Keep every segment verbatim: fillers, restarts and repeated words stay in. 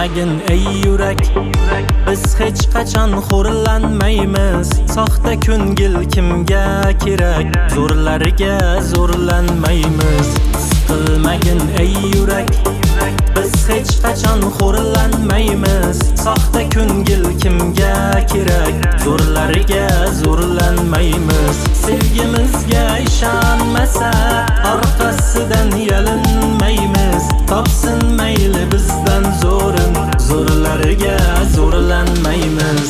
Siqilmagin ey yurak, biz hech qachon xo'rlanmaymiz. Soxta ko'ngil kimga kerak, zo'rlarga zo'rlanmaymiz. Siqilmagin ey yurak, biz hech qachon xo'rlanmaymiz. Soxta ko'ngil kimga kerak, zo'rlarga zo'rlanmaymiz. Sevgimizga ishonmasa, orqasidan yalinmaymiz. Topsin mayli bizdan zo'rin, zo'rlarga zo'rlanmaymiz.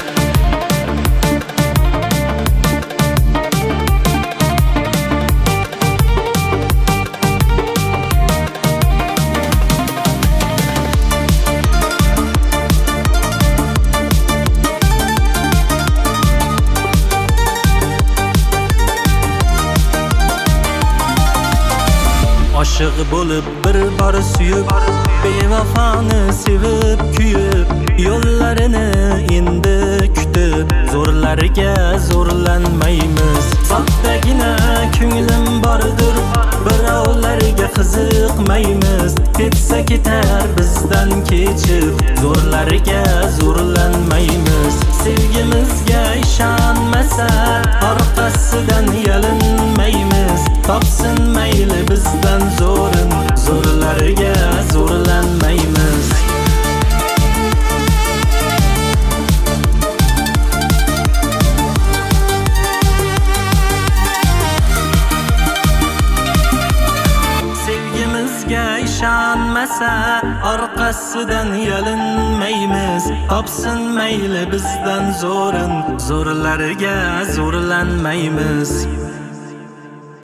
Aşık bo'lib bir bor suyib, bevafoni sevib kuyib, yo'llarini endi kutib, zo'rlarga zo'rlanmaymiz. Soxtagina ko'nglim bordir, birovlarga qiziqmaymiz. Ketsa ketar bizdan kechib, zo'rlarga zo'rlanmaymiz. Sevgimizga ishonmasa, orqasidan yalinmaymiz. Topsin mayli bizdan zo'rin, zo'rlarga zo'rlanmaymiz. Sevgimizga ishonmasa, orqasidan yalinmaymiz. Topsin mayli bizdan zo'rin, zo'rlarga zo'rlanmaymiz.